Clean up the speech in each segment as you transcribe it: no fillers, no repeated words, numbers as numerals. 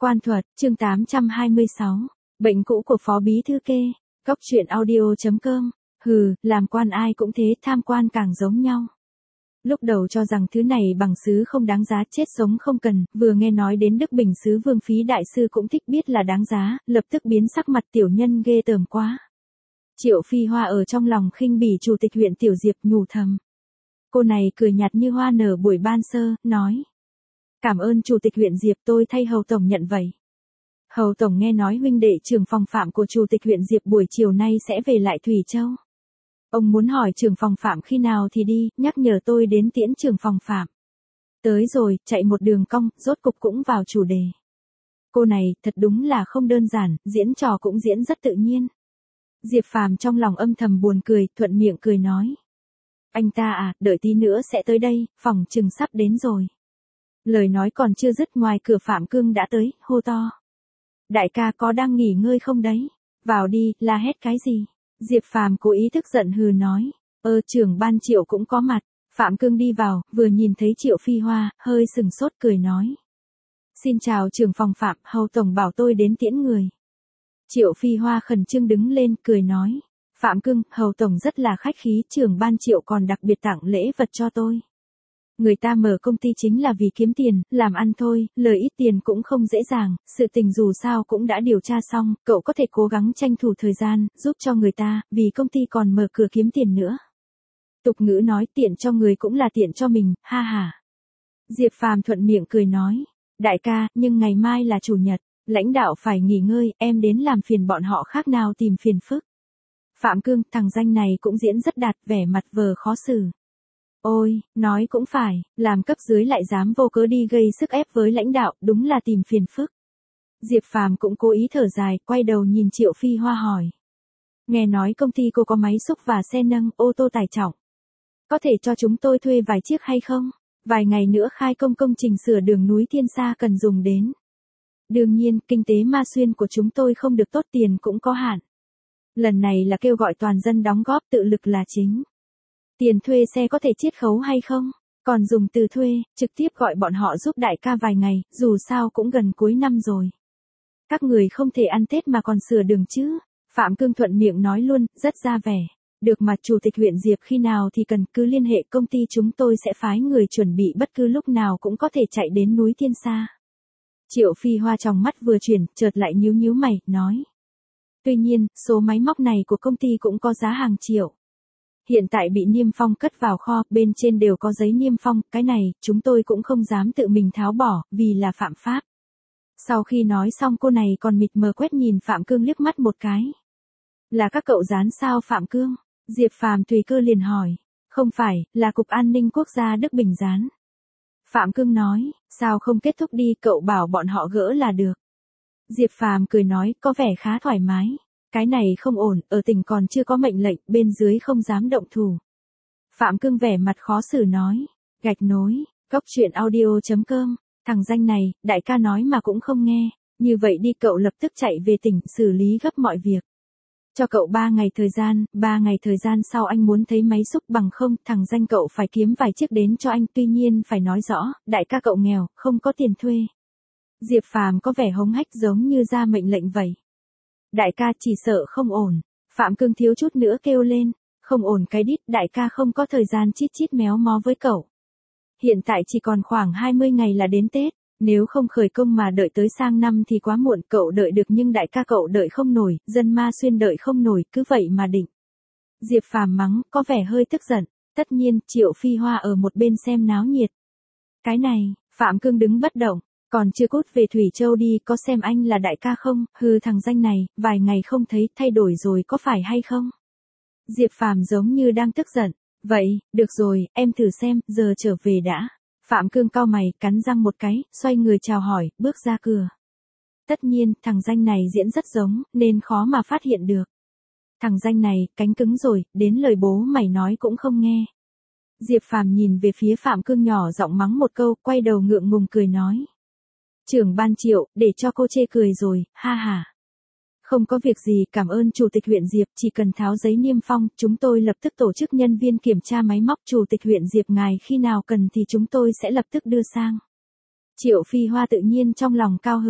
Quan thuật, chương 826. Bệnh cũ của Phó Bí Thư Kê. Góc truyện audio.com. Hừ, làm quan ai cũng thế, tham quan càng giống nhau. Lúc đầu cho rằng thứ này bằng sứ không đáng giá, chết sống không cần, vừa nghe nói đến Đức Bình sứ Vương Phí đại sư cũng thích biết là đáng giá, lập tức biến sắc mặt, tiểu nhân ghê tởm quá. Triệu Phi Hoa ở trong lòng khinh bỉ chủ tịch huyện Tiểu Diệp, nhủ thầm. Cô này cười nhạt như hoa nở buổi ban sơ, nói. Cảm ơn chủ tịch huyện Diệp, tôi thay Hầu Tổng nhận vậy. Hầu Tổng nghe nói huynh đệ trưởng phòng Phạm của chủ tịch huyện Diệp buổi chiều nay sẽ về lại Thủy Châu. Ông muốn hỏi trưởng phòng Phạm khi nào thì đi, nhắc nhở tôi đến tiễn trưởng phòng Phạm. Tới rồi, chạy một đường cong, rốt cục cũng vào chủ đề. Cô này, thật đúng là không đơn giản, diễn trò cũng diễn rất tự nhiên. Diệp Phàm trong lòng âm thầm buồn cười, thuận miệng cười nói. Anh ta à, đợi tí nữa sẽ tới đây, phòng chừng sắp đến rồi. Lời nói còn chưa dứt, ngoài cửa Phạm Cương đã tới, hô to. Đại ca có đang nghỉ ngơi không đấy? Vào đi, la hét cái gì? Diệp Phàm cố ý tức giận hừ nói. Trưởng ban Triệu cũng có mặt. Phạm Cương đi vào, vừa nhìn thấy Triệu Phi Hoa, hơi sừng sốt cười nói. Xin chào trưởng phòng Phạm, Hầu Tổng bảo tôi đến tiễn người. Triệu Phi Hoa khẩn trương đứng lên, cười nói. Phạm Cương, Hầu Tổng rất là khách khí, trưởng ban Triệu còn đặc biệt tặng lễ vật cho tôi. Người ta mở công ty chính là vì kiếm tiền, làm ăn thôi, lời ít tiền cũng không dễ dàng, sự tình dù sao cũng đã điều tra xong, cậu có thể cố gắng tranh thủ thời gian, giúp cho người ta, vì công ty còn mở cửa kiếm tiền nữa. Tục ngữ nói tiện cho người cũng là tiện cho mình, ha ha. Diệp Phàm thuận miệng cười nói, đại ca, nhưng ngày mai là chủ nhật, lãnh đạo phải nghỉ ngơi, em đến làm phiền bọn họ khác nào tìm phiền phức. Phạm Cương, thằng danh này cũng diễn rất đạt, vẻ mặt vờ khó xử. Ôi, nói cũng phải, làm cấp dưới lại dám vô cớ đi gây sức ép với lãnh đạo, đúng là tìm phiền phức. Diệp Phàm cũng cố ý thở dài, quay đầu nhìn Triệu Phi Hoa hỏi. Nghe nói công ty cô có máy xúc và xe nâng, ô tô tải trọng. Có thể cho chúng tôi thuê vài chiếc hay không? Vài ngày nữa khai công công trình sửa đường núi Thiên Sa cần dùng đến. Đương nhiên, kinh tế Ma Xuyên của chúng tôi không được tốt, tiền cũng có hạn. Lần này là kêu gọi toàn dân đóng góp, tự lực là chính. Tiền thuê xe có thể chiết khấu hay không? Còn dùng từ thuê, trực tiếp gọi bọn họ giúp đại ca vài ngày, dù sao cũng gần cuối năm rồi. Các người không thể ăn Tết mà còn sửa đường chứ? Phạm Cương thuận miệng nói luôn, rất ra vẻ. Được mà chủ tịch huyện Diệp khi nào thì cần cứ liên hệ công ty, chúng tôi sẽ phái người chuẩn bị bất cứ lúc nào cũng có thể chạy đến núi Thiên Sa. Triệu Phi Hoa trong mắt vừa chuyển, chợt lại nhíu mày, nói. Tuy nhiên, số máy móc này của công ty cũng có giá hàng triệu. Hiện tại bị niêm phong cất vào kho, bên trên đều có giấy niêm phong, cái này, chúng tôi cũng không dám tự mình tháo bỏ, vì là phạm pháp. Sau khi nói xong cô này còn mịt mờ quét nhìn Phạm Cương liếc mắt một cái. Là các cậu dán sao Phạm Cương? Diệp Phàm tùy cơ liền hỏi. Không phải, là Cục An ninh Quốc gia Đức Bình dán. Phạm Cương nói, sao không kết thúc đi, cậu bảo bọn họ gỡ là được. Diệp Phàm cười nói, có vẻ khá thoải mái. Cái này không ổn, ở tỉnh còn chưa có mệnh lệnh, bên dưới không dám động thủ. Phạm Cương vẻ mặt khó xử nói. Gạch nối, góc truyện audio.com. Thằng danh này, đại ca nói mà cũng không nghe. Như vậy đi, cậu lập tức chạy về tỉnh, xử lý gấp mọi việc. Cho cậu 3 ngày thời gian sau anh muốn thấy máy xúc bằng không, thằng danh cậu phải kiếm vài chiếc đến cho anh, tuy nhiên phải nói rõ, đại ca cậu nghèo, không có tiền thuê. Diệp Phàm có vẻ hống hách giống như ra mệnh lệnh vậy. Đại ca chỉ sợ không ổn. Phạm Cương thiếu chút nữa kêu lên. Không ổn cái đít, đại ca không có thời gian chít méo mó với cậu. Hiện tại chỉ còn khoảng 20 ngày là đến Tết. Nếu không khởi công mà đợi tới sang năm thì quá muộn, cậu đợi được nhưng đại ca cậu đợi không nổi, dân Ma Xuyên đợi không nổi, cứ vậy mà định. Diệp Phàm mắng, có vẻ hơi tức giận. Tất nhiên, Triệu Phi Hoa ở một bên xem náo nhiệt. Cái này, Phạm Cương đứng bất động. Còn chưa cút về Thủy Châu đi, có xem anh là đại ca không, hừ thằng danh này, vài ngày không thấy, thay đổi rồi có phải hay không? Diệp Phàm giống như đang tức giận, vậy, được rồi, em thử xem, giờ trở về đã. Phạm Cương cau mày, cắn răng một cái, xoay người chào hỏi, bước ra cửa. Tất nhiên, thằng danh này diễn rất giống, nên khó mà phát hiện được. Thằng danh này, cánh cứng rồi, đến lời bố mày nói cũng không nghe. Diệp Phàm nhìn về phía Phạm Cương nhỏ giọng mắng một câu, quay đầu ngượng ngùng cười nói. Trưởng ban Triệu, để cho cô chê cười rồi, ha ha. Không có việc gì, cảm ơn chủ tịch huyện Diệp, chỉ cần tháo giấy niêm phong, chúng tôi lập tức tổ chức nhân viên kiểm tra máy móc, chủ tịch huyện Diệp ngài khi nào cần thì chúng tôi sẽ lập tức đưa sang. Triệu Phi Hoa tự nhiên trong lòng cao hứng.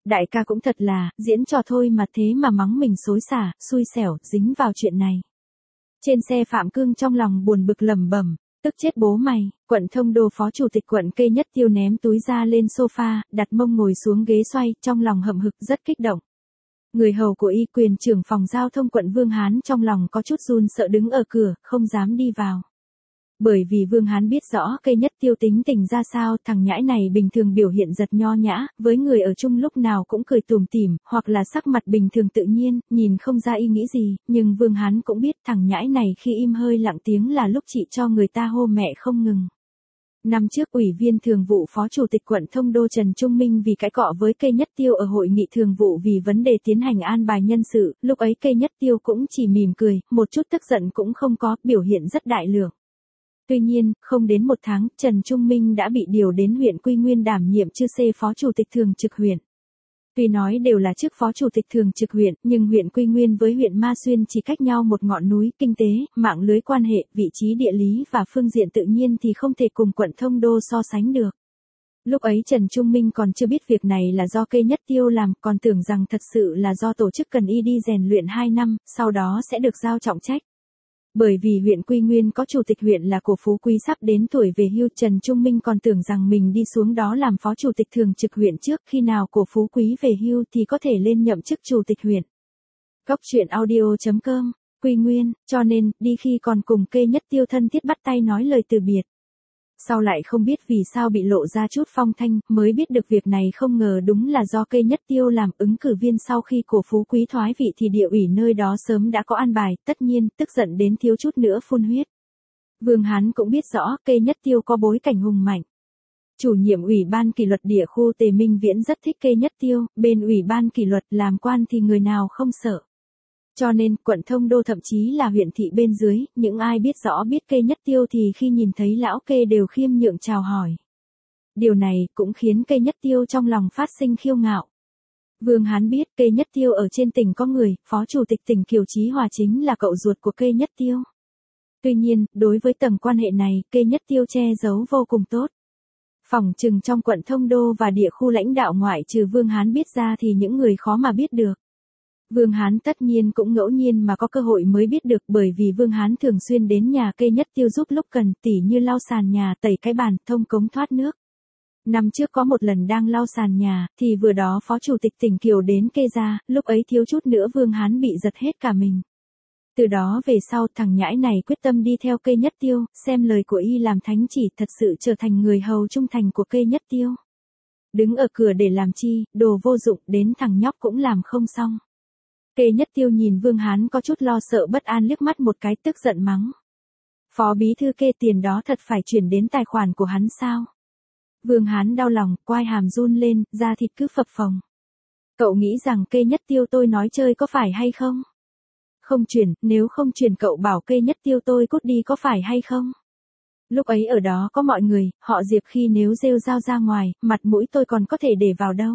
Đại ca cũng thật là, diễn trò thôi mà thế mà mắng mình xối xả, xui xẻo, dính vào chuyện này. Trên xe Phạm Cương trong lòng buồn bực lẩm bẩm, tức chết bố mày. Quận Thông Đô phó chủ tịch quận Kê Nhất Tiêu ném túi ra lên sofa, đặt mông ngồi xuống ghế xoay, trong lòng hậm hực rất kích động. Người hầu của y quyền trưởng phòng giao thông quận Vương Hán trong lòng có chút run sợ đứng ở cửa, không dám đi vào. Bởi vì Vương Hán biết rõ Kê Nhất Tiêu tính tình ra sao, thằng nhãi này bình thường biểu hiện giật nho nhã, với người ở chung lúc nào cũng cười tủm tỉm, hoặc là sắc mặt bình thường tự nhiên, nhìn không ra y nghĩ gì, nhưng Vương Hán cũng biết thằng nhãi này khi im hơi lặng tiếng là lúc chị cho người ta hô mẹ không ngừng. Năm trước Ủy viên Thường vụ Phó Chủ tịch quận Thông Đô Trần Trung Minh vì cãi cọ với Kê Nhất Tiêu ở hội nghị thường vụ vì vấn đề tiến hành an bài nhân sự, lúc ấy Kê Nhất Tiêu cũng chỉ mỉm cười, một chút tức giận cũng không có, biểu hiện rất đại lượng. Tuy nhiên, không đến một tháng, Trần Trung Minh đã bị điều đến huyện Quy Nguyên đảm nhiệm chư xê Phó Chủ tịch Thường trực huyện. Tuy nói đều là chức Phó Chủ tịch Thường trực huyện, nhưng huyện Quy Nguyên với huyện Ma Xuyên chỉ cách nhau một ngọn núi, kinh tế, mạng lưới quan hệ, vị trí địa lý và phương diện tự nhiên thì không thể cùng quận Thông Đô so sánh được. Lúc ấy Trần Trung Minh còn chưa biết việc này là do Kê Nhất Tiêu làm, còn tưởng rằng thật sự là do tổ chức cần y đi rèn luyện 2 năm, sau đó sẽ được giao trọng trách. Bởi vì huyện Quy Nguyên có chủ tịch huyện là Cổ Phú Quý sắp đến tuổi về hưu, Trần Trung Minh còn tưởng rằng mình đi xuống đó làm phó chủ tịch thường trực huyện trước, khi nào Cổ Phú Quý về hưu thì có thể lên nhậm chức chủ tịch huyện. Góc truyện audio.com, Quy Nguyên, cho nên, đi khi còn cùng Kê Nhất Tiêu thân thiết bắt tay nói lời từ biệt. Sau lại không biết vì sao bị lộ ra chút phong thanh, mới biết được việc này không ngờ đúng là do Kê Nhất Tiêu làm ứng cử viên sau khi Cổ Phú Quý thoái vị thì địa ủy nơi đó sớm đã có an bài, tất nhiên, tức giận đến thiếu chút nữa phun huyết. Vương Hán cũng biết rõ Kê Nhất Tiêu có bối cảnh hùng mạnh. Chủ nhiệm Ủy ban kỷ luật địa khu Tề Minh Viễn rất thích Kê Nhất Tiêu, bên Ủy ban kỷ luật làm quan thì người nào không sợ. Cho nên, quận Thông Đô thậm chí là huyện thị bên dưới, những ai biết rõ biết Kê Nhất Tiêu thì khi nhìn thấy lão Kê đều khiêm nhượng chào hỏi. Điều này cũng khiến Kê Nhất Tiêu trong lòng phát sinh khiêu ngạo. Vương Hán biết Kê Nhất Tiêu ở trên tỉnh có người, Phó Chủ tịch tỉnh Kiều Chí Hòa chính là cậu ruột của Kê Nhất Tiêu. Tuy nhiên, đối với tầng quan hệ này, Kê Nhất Tiêu che giấu vô cùng tốt. Phỏng chừng trong quận Thông Đô và địa khu lãnh đạo ngoại trừ Vương Hán biết ra thì những người khó mà biết được. Vương Hán tất nhiên cũng ngẫu nhiên mà có cơ hội mới biết được, bởi vì Vương Hán thường xuyên đến nhà Kê Nhất Tiêu giúp lúc cần, tỉ như lau sàn nhà, tẩy cái bàn, thông cống thoát nước. Năm trước có một lần đang lau sàn nhà, thì vừa đó Phó Chủ tịch tỉnh Kiều đến Kê ra, lúc ấy thiếu chút nữa Vương Hán bị giật hết cả mình. Từ đó về sau thằng nhãi này quyết tâm đi theo Kê Nhất Tiêu, xem lời của y làm thánh chỉ, thật sự trở thành người hầu trung thành của Kê Nhất Tiêu. Đứng ở cửa để làm chi, đồ vô dụng, đến thằng nhóc cũng làm không xong. Kê Nhất Tiêu nhìn Vương Hán có chút lo sợ bất an liếc mắt một cái, tức giận mắng. Phó bí thư Kê, tiền đó thật phải chuyển đến tài khoản của hắn sao? Vương Hán đau lòng, quai hàm run lên, da thịt cứ phập phồng. Cậu nghĩ rằng Kê Nhất Tiêu tôi nói chơi có phải hay không? Không chuyển, nếu không chuyển cậu bảo Kê Nhất Tiêu tôi cút đi có phải hay không? Lúc ấy ở đó có mọi người, họ Diệp khi nếu rêu rao ra ngoài, mặt mũi tôi còn có thể để vào đâu.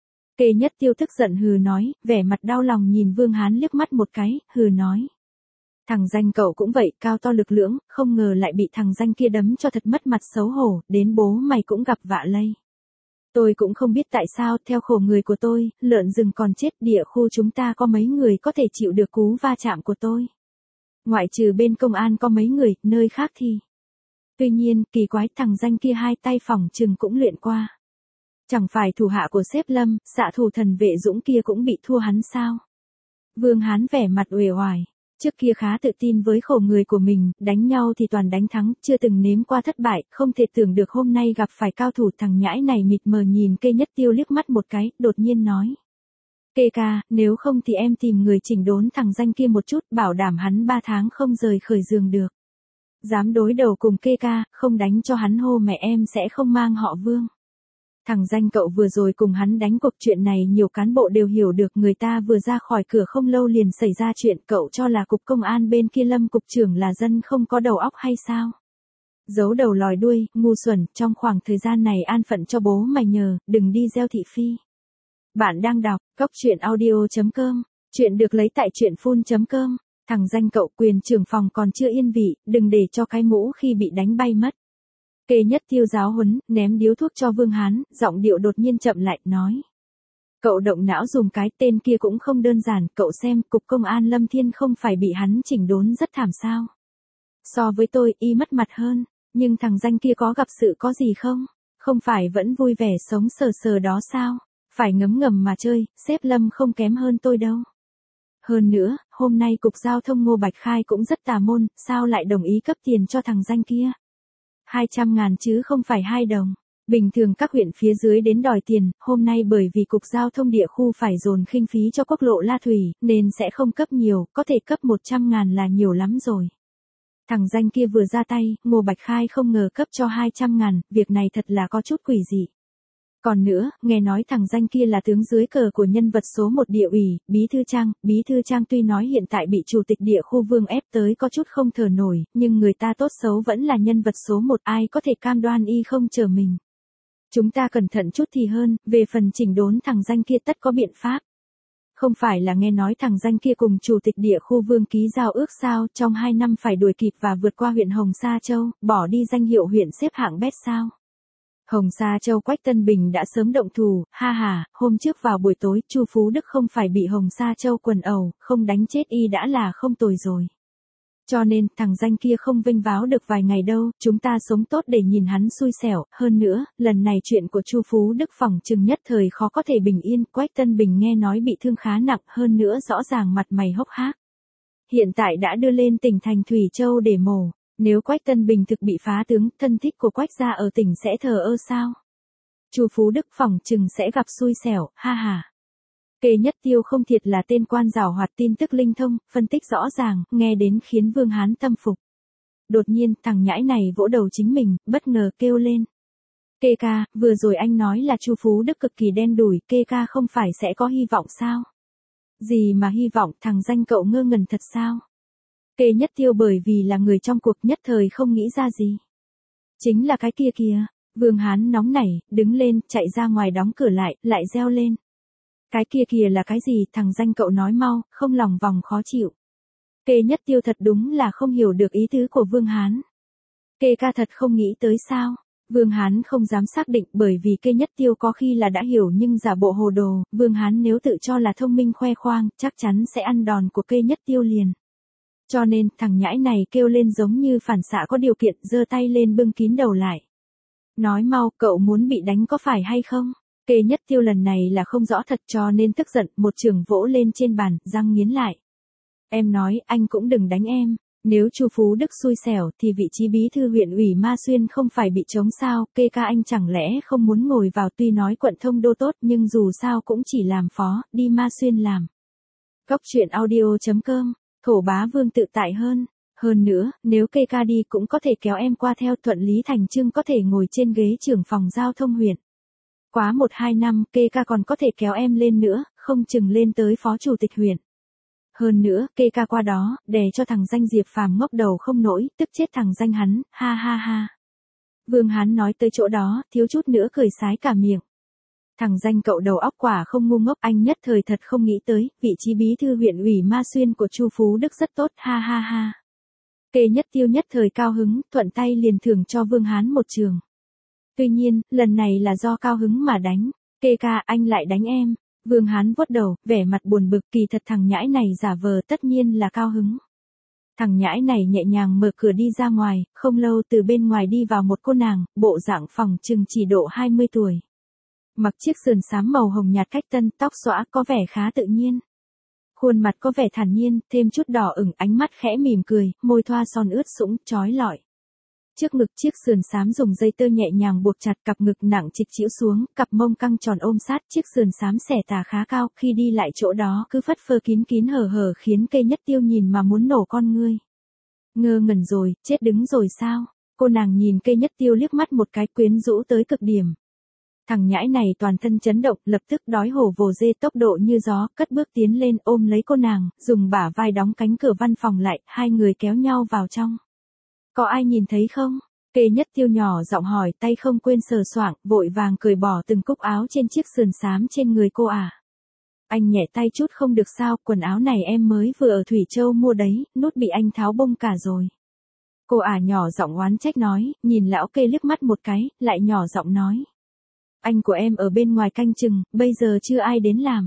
Kê Nhất Tiêu tức giận hừ nói, vẻ mặt đau lòng nhìn Vương Hán liếc mắt một cái, hừ nói. Thằng danh cậu cũng vậy, cao to lực lưỡng, không ngờ lại bị thằng danh kia đấm cho thật mất mặt xấu hổ, đến bố mày cũng gặp vạ lây. Tôi cũng không biết tại sao, theo khổ người của tôi, lợn rừng còn chết, địa khu chúng ta có mấy người có thể chịu được cú va chạm của tôi. Ngoại trừ bên công an có mấy người, nơi khác thì. Tuy nhiên, kỳ quái, thằng danh kia hai tay phỏng chừng cũng luyện qua. Chẳng phải thủ hạ của sếp Lâm, xạ thủ thần vệ Dũng kia cũng bị thua hắn sao? Vương Hán vẻ mặt uể oải. Trước kia khá tự tin với khổ người của mình, đánh nhau thì toàn đánh thắng, chưa từng nếm qua thất bại, không thể tưởng được hôm nay gặp phải cao thủ. Thằng nhãi này mịt mờ nhìn Kê Nhất Tiêu liếc mắt một cái, đột nhiên nói. Kê ca, nếu không thì em tìm người chỉnh đốn thằng danh kia một chút, bảo đảm hắn 3 tháng không rời khởi giường được. Dám đối đầu cùng Kê ca, không đánh cho hắn hô mẹ em sẽ không mang họ Vương. Thằng danh cậu vừa rồi cùng hắn đánh cuộc, chuyện này nhiều cán bộ đều hiểu được, người ta vừa ra khỏi cửa không lâu liền xảy ra chuyện, cậu cho là cục công an bên kia Lâm cục trưởng là dân không có đầu óc hay sao? Giấu đầu lòi đuôi, ngu xuẩn, trong khoảng thời gian này an phận cho bố mày nhờ, đừng đi gieo thị phi. Bạn đang đọc, góc truyện audio.com, chuyện được lấy tại truyện phun.com, thằng danh cậu quyền trưởng phòng còn chưa yên vị, đừng để cho cái mũ khi bị đánh bay mất. Kê Nhất Tiêu giáo huấn, ném điếu thuốc cho Vương Hán, giọng điệu đột nhiên chậm lại, nói. Cậu động não dùng cái tên kia cũng không đơn giản, cậu xem, cục công an Lâm Thiên không phải bị hắn chỉnh đốn rất thảm sao. So với tôi, y mất mặt hơn, nhưng thằng danh kia có gặp sự có gì không? Không phải vẫn vui vẻ sống sờ sờ đó sao? Phải ngấm ngầm mà chơi, sếp Lâm không kém hơn tôi đâu. Hơn nữa, hôm nay cục giao thông Ngô Bạch Khai cũng rất tà môn, sao lại đồng ý cấp tiền cho thằng danh kia? 200.000 chứ không phải 2 đồng. Bình thường các huyện phía dưới đến đòi tiền, hôm nay bởi vì cục giao thông địa khu phải dồn kinh phí cho quốc lộ La Thủy, nên sẽ không cấp nhiều, có thể cấp 100.000 là nhiều lắm rồi. Thằng danh kia vừa ra tay, Ngô Bạch Khai không ngờ cấp cho 200.000, việc này thật là có chút quỷ dị. Còn nữa, nghe nói thằng danh kia là tướng dưới cờ của nhân vật số 1 địa ủy, Bí Thư Trang tuy nói hiện tại bị chủ tịch địa khu Vương ép tới có chút không thở nổi, nhưng người ta tốt xấu vẫn là nhân vật số 1, ai có thể cam đoan y không chờ mình. Chúng ta cẩn thận chút thì hơn, về phần chỉnh đốn thằng danh kia tất có biện pháp. Không phải là nghe nói thằng danh kia cùng chủ tịch địa khu Vương ký giao ước sao, trong 2 năm phải đuổi kịp và vượt qua huyện Hồng Sa Châu, bỏ đi danh hiệu huyện xếp hạng bét sao. Hồng Sa Châu Quách Tân Bình đã sớm động thủ, ha ha, hôm trước vào buổi tối, Chu Phú Đức không phải bị Hồng Sa Châu quần ẩu, không đánh chết y đã là không tồi rồi. Cho nên, thằng danh kia không vênh váo được vài ngày đâu, chúng ta sống tốt để nhìn hắn xui xẻo, hơn nữa, lần này chuyện của Chu Phú Đức phỏng chừng nhất thời khó có thể bình yên, Quách Tân Bình nghe nói bị thương khá nặng, hơn nữa rõ ràng mặt mày hốc hác. Hiện tại đã đưa lên tỉnh thành Thủy Châu để mổ, nếu Quách Tân Bình thực bị phá tướng, thân thích của Quách gia ở tỉnh sẽ thờ ơ sao? Chu Phú Đức phỏng chừng sẽ gặp xui xẻo, ha ha. Kê Nhất Tiêu không thiệt là tên quan giảo hoạt, tin tức linh thông, phân tích rõ ràng, nghe đến khiến Vương Hán tâm phục. Đột nhiên, thằng nhãi này vỗ đầu chính mình, bất ngờ kêu lên. Kê ca, vừa rồi anh nói là Chu Phú Đức cực kỳ đen đủi, Kê ca không phải sẽ có hy vọng sao? Gì mà hy vọng, thằng danh cậu ngơ ngẩn thật sao? Kê Nhất Tiêu bởi vì là người trong cuộc nhất thời không nghĩ ra gì. Chính là cái kia kìa. Vương Hán nóng nảy, đứng lên, chạy ra ngoài đóng cửa lại reo lên. Cái kia kìa là cái gì, thằng danh cậu nói mau, không lòng vòng khó chịu. Kê Nhất Tiêu thật đúng là không hiểu được ý tứ của Vương Hán. Kê ca thật không nghĩ tới sao. Vương Hán không dám xác định bởi vì Kê Nhất Tiêu có khi là đã hiểu nhưng giả bộ hồ đồ, Vương Hán nếu tự cho là thông minh khoe khoang, chắc chắn sẽ ăn đòn của Kê Nhất Tiêu liền. Cho nên, thằng nhãi này kêu lên giống như phản xạ có điều kiện, giơ tay lên bưng kín đầu lại. Nói mau, cậu muốn bị đánh có phải hay không? Kê Nhất Tiêu lần này là không rõ thật cho nên tức giận, một chưởng vỗ lên trên bàn, răng nghiến lại. Em nói, anh cũng đừng đánh em. Nếu Chu Phú Đức xui xẻo thì vị trí bí thư huyện ủy Ma Xuyên không phải bị trống sao, Kê ca anh chẳng lẽ không muốn ngồi vào, tuy nói quận Thông Đô tốt nhưng dù sao cũng chỉ làm phó, đi Ma Xuyên làm. Góc truyện audio.com, Thổ Bá Vương tự tại hơn. Hơn nữa, nếu Kê ca đi cũng có thể kéo em qua theo, thuận lý thành trưng có thể ngồi trên ghế trưởng phòng giao thông huyện. Quá 1-2 năm, Kê ca còn có thể kéo em lên nữa, không chừng lên tới phó chủ tịch huyện. Hơn nữa, Kê ca qua đó, đè cho thằng danh Diệp Phàm ngóc đầu không nổi, tức chết thằng danh hắn, ha ha ha. Vương Hán nói tới chỗ đó, thiếu chút nữa cười sái cả miệng. Thằng danh cậu đầu óc quả không ngu ngốc, anh nhất thời thật không nghĩ tới, vị trí bí thư huyện ủy Ma Xuyên của Chu Phú Đức rất tốt, ha ha ha. Kê Nhất Tiêu nhất thời cao hứng, thuận tay liền thưởng cho Vương Hán một trường. Tuy nhiên, lần này là do cao hứng mà đánh. Kê ca, anh lại đánh em. Vương Hán vuốt đầu, vẻ mặt buồn bực, kỳ thật thằng nhãi này giả vờ tất nhiên là cao hứng. Thằng nhãi này nhẹ nhàng mở cửa đi ra ngoài, không lâu từ bên ngoài đi vào một cô nàng, bộ dạng phỏng chừng chỉ độ 20 tuổi. Mặc chiếc sườn xám màu hồng nhạt cách tân, tóc xõa có vẻ khá tự nhiên. Khuôn mặt có vẻ thản nhiên, thêm chút đỏ ửng, ánh mắt khẽ mỉm cười, môi thoa son ướt sũng, trói lọi. Trước ngực chiếc sườn xám dùng dây tơ nhẹ nhàng buộc chặt, cặp ngực nặng trịch chĩu xuống, cặp mông căng tròn ôm sát, chiếc sườn xám xẻ tà khá cao, khi đi lại chỗ đó cứ phất phơ kín kín hở hở khiến Kê Nhất Tiêu nhìn mà muốn nổ con ngươi. Ngơ ngẩn rồi, chết đứng rồi sao? Cô nàng nhìn Kê Nhất Tiêu liếc mắt một cái, quyến rũ tới cực điểm. Thằng nhãi này toàn thân chấn động, lập tức đói hổ vồ dê, tốc độ như gió, cất bước tiến lên ôm lấy cô nàng, dùng bả vai đóng cánh cửa văn phòng lại, hai người kéo nhau vào trong. Có ai nhìn thấy không? Kê Nhất Tiêu nhỏ giọng hỏi, tay không quên sờ soạng, vội vàng cởi bỏ từng cúc áo trên chiếc sườn xám trên người cô à. Anh nhẹ tay chút không được sao, quần áo này em mới vừa ở Thủy Châu mua đấy, nút bị anh tháo bông cả rồi. Cô ả nhỏ giọng oán trách nói, nhìn lão Kê liếc mắt một cái, lại nhỏ giọng nói. Anh của em ở bên ngoài canh chừng, bây giờ chưa ai đến làm.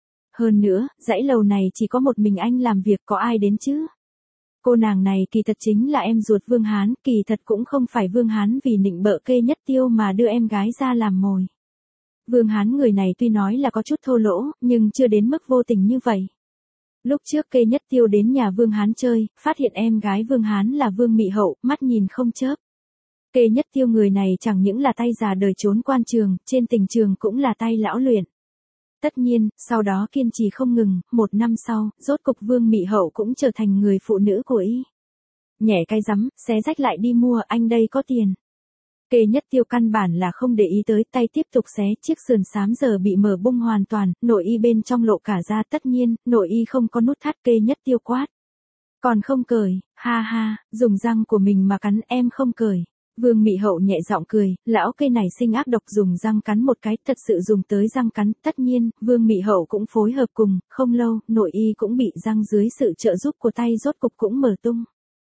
Hơn nữa, dãy lầu này chỉ có một mình anh làm việc, có ai đến chứ? Cô nàng này kỳ thật chính là em ruột Vương Hán, kỳ thật cũng không phải Vương Hán vì nịnh bợ Kê Nhất Tiêu mà đưa em gái ra làm mồi. Vương Hán người này tuy nói là có chút thô lỗ, nhưng chưa đến mức vô tình như vậy. Lúc trước Kê Nhất Tiêu đến nhà Vương Hán chơi, phát hiện em gái Vương Hán là Vương Mị Hậu, mắt nhìn không chớp. Kê Nhất Tiêu người này chẳng những là tay già đời trốn quan trường, trên tình trường cũng là tay lão luyện. Tất nhiên, sau đó kiên trì không ngừng, 1 năm sau, rốt cục Vương Mị Hậu cũng trở thành người phụ nữ của y. Nhẻ cái rắm, xé rách lại đi mua, anh đây có tiền. Kê Nhất Tiêu căn bản là không để ý tới, tay tiếp tục xé, chiếc sườn xám giờ bị mở bung hoàn toàn, nội y bên trong lộ cả ra, tất nhiên, nội y không có nút thắt. Kê Nhất Tiêu quát. Còn không cởi, ha ha, dùng răng của mình mà cắn, em không cởi. Vương Mị Hậu nhẹ giọng cười, lão Kê này sinh ác độc, dùng răng cắn một cái, thật sự dùng tới răng cắn, tất nhiên, Vương Mị Hậu cũng phối hợp cùng, không lâu, nội y cũng bị răng dưới sự trợ giúp của tay rốt cục cũng mở tung.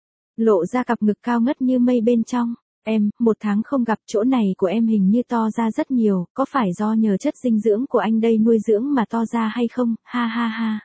Lộ ra cặp ngực cao ngất như mây bên trong. Em, 1 tháng không gặp, chỗ này của em hình như to ra rất nhiều, có phải do nhờ chất dinh dưỡng của anh đây nuôi dưỡng mà to ra hay không, ha ha ha.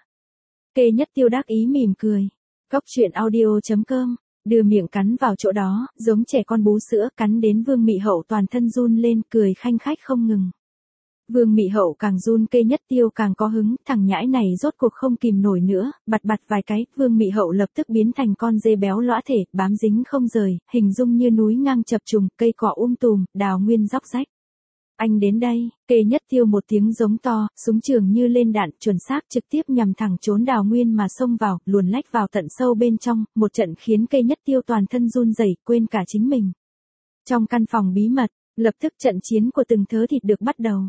Kê Nhất Tiêu đắc ý mỉm cười. Góc truyện audio.com, đưa miệng cắn vào chỗ đó, giống trẻ con bú sữa, cắn đến Vương Mị Hậu toàn thân run lên, cười khanh khách không ngừng. Vương Mị Hậu càng run, Kê Nhất Tiêu càng có hứng, thằng nhãi này rốt cuộc không kìm nổi nữa, bặt bặt vài cái, Vương Mị Hậu lập tức biến thành con dê béo lõa thể, bám dính không rời, hình dung như núi ngang chập trùng, cây cỏ tùm, đào nguyên róc rách. Anh đến đây, Kê Nhất Tiêu một tiếng giống to, súng trường như lên đạn, chuẩn xác trực tiếp nhằm thẳng trốn đào nguyên mà xông vào, luồn lách vào tận sâu bên trong, một trận khiến Kê Nhất Tiêu toàn thân run rẩy, quên cả chính mình. Trong căn phòng bí mật, lập tức trận chiến của từng thớ thịt được bắt đầu.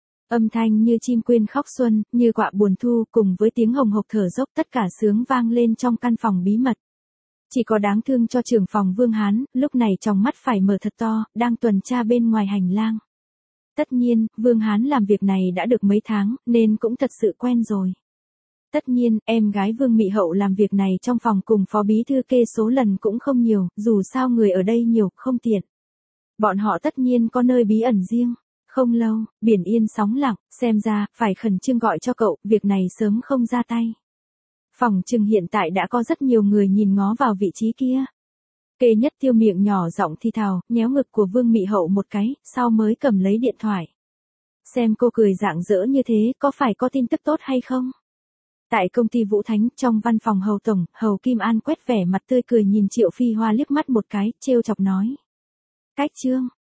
Âm thanh như chim quên khóc xuân, như quạ buồn thu, cùng với tiếng hồng hộc thở dốc, tất cả sướng vang lên trong căn phòng bí mật. Chỉ có đáng thương cho trưởng phòng Vương Hán, lúc này trong mắt phải mở thật to, đang tuần tra bên ngoài hành lang. Tất nhiên, Vương Hán làm việc này đã được mấy tháng, nên cũng thật sự quen rồi. Tất nhiên, em gái Vương Mị Hậu làm việc này trong phòng cùng phó bí thư Kê số lần cũng không nhiều, dù sao người ở đây nhiều, không tiện. Bọn họ tất nhiên có nơi bí ẩn riêng. Không lâu, biển yên sóng lặng, xem ra, phải khẩn trương gọi cho cậu, việc này sớm không ra tay. Phòng trừng hiện tại đã có rất nhiều người nhìn ngó vào vị trí kia. Kê Nhất Tiêu miệng nhỏ giọng thì thào, nhéo ngực của Vương Mị Hậu một cái, sau mới cầm lấy điện thoại. Xem cô cười rạng rỡ như thế, có phải có tin tức tốt hay không? Tại công ty Vũ Thánh, trong văn phòng Hầu Tổng, Hầu Kim An quét vẻ mặt tươi cười nhìn Triệu Phi Hoa liếc mắt một cái, trêu chọc nói. Cách Trương,